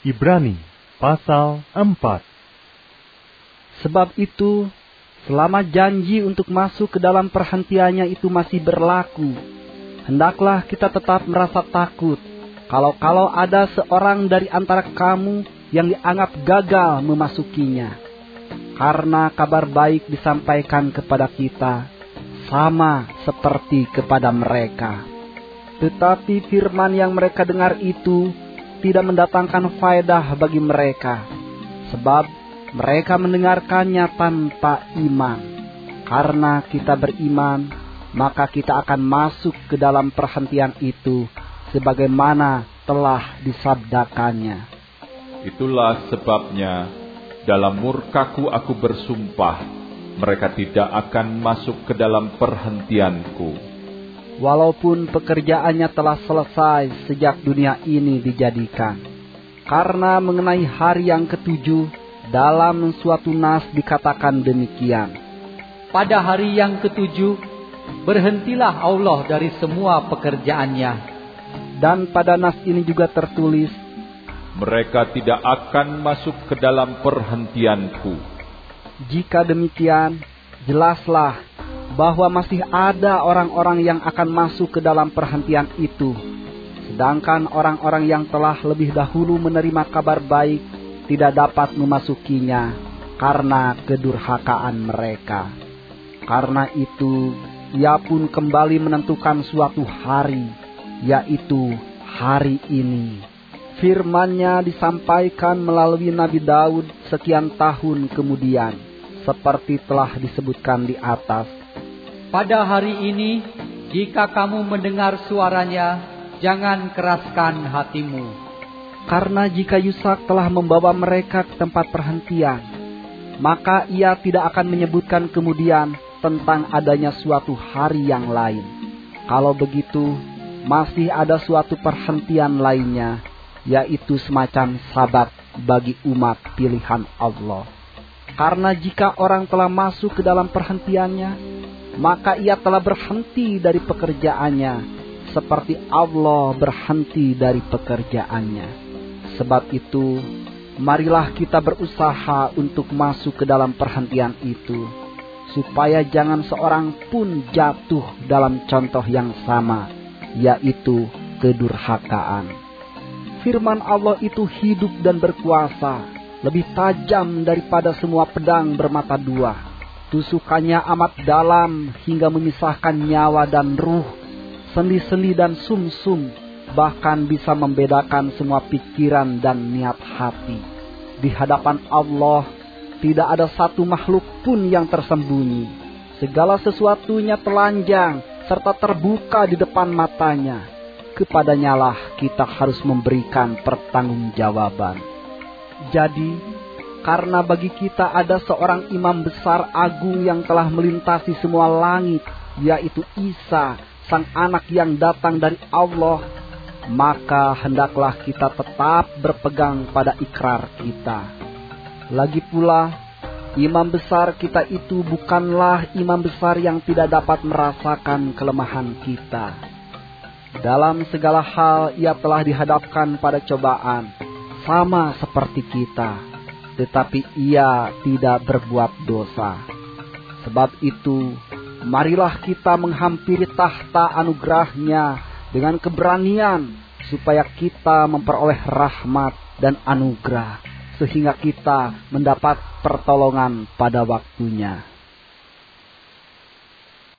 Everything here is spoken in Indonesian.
Ibrani pasal 4. Sebab itu, selama janji untuk masuk ke dalam perhentiannya itu masih berlaku, hendaklah kita tetap merasa takut kalau ada seorang dari antara kamu yang dianggap gagal memasukinya. Karena kabar baik disampaikan kepada kita, sama seperti kepada mereka. Tetapi firman yang mereka dengar itu tidak mendatangkan faedah bagi mereka, sebab mereka mendengarkannya tanpa iman. Karena kita beriman, maka kita akan masuk ke dalam perhentian itu, sebagaimana telah disabdakannya. Itulah sebabnya, dalam murkaku aku bersumpah, mereka tidak akan masuk ke dalam perhentianku. Walaupun pekerjaannya telah selesai sejak dunia ini dijadikan. Karena mengenai hari yang ketujuh, dalam suatu nas dikatakan demikian. Pada hari yang ketujuh, berhentilah Allah dari semua pekerjaannya. Dan pada nas ini juga tertulis, mereka tidak akan masuk ke dalam perhentianku. Jika demikian, jelaslah bahwa masih ada orang-orang yang akan masuk ke dalam perhentian itu. Sedangkan orang-orang yang telah lebih dahulu menerima kabar baik tidak dapat memasukinya karena kedurhakaan mereka. Karena itu, ia pun kembali menentukan suatu hari, yaitu hari ini. Firman-Nya disampaikan melalui Nabi Daud sekian tahun kemudian, seperti telah disebutkan di atas. Pada hari ini, jika kamu mendengar suaranya, jangan keraskan hatimu. Karena jika Yusak telah membawa mereka ke tempat perhentian, maka ia tidak akan menyebutkan kemudian tentang adanya suatu hari yang lain. Kalau begitu, masih ada suatu perhentian lainnya, yaitu semacam Sabat bagi umat pilihan Allah. Karena jika orang telah masuk ke dalam perhentiannya, maka ia telah berhenti dari pekerjaannya, seperti Allah berhenti dari pekerjaannya. Sebab itu, marilah kita berusaha untuk masuk ke dalam perhentian itu, supaya jangan seorang pun jatuh dalam contoh yang sama, yaitu kedurhakaan. Firman Allah itu hidup dan berkuasa, lebih tajam daripada semua pedang bermata dua. Tusukannya amat dalam hingga memisahkan nyawa dan ruh, sendi-sendi dan sumsum, bahkan bisa membedakan semua pikiran dan niat hati. Di hadapan Allah tidak ada satu makhluk pun yang tersembunyi. Segala sesuatunya telanjang serta terbuka di depan matanya. Kepadanya lah kita harus memberikan pertanggungjawaban. Jadi, karena bagi kita ada seorang imam besar agung yang telah melintasi semua langit, yaitu Isa, sang anak yang datang dari Allah, maka hendaklah kita tetap berpegang pada ikrar kita. Lagi pula, imam besar kita itu bukanlah imam besar yang tidak dapat merasakan kelemahan kita. Dalam segala hal ia telah dihadapkan pada cobaan, sama seperti kita. Tetapi ia tidak berbuat dosa. Sebab itu, marilah kita menghampiri tahta anugerah-Nya dengan keberanian, supaya kita memperoleh rahmat dan anugerah, sehingga kita mendapat pertolongan pada waktunya.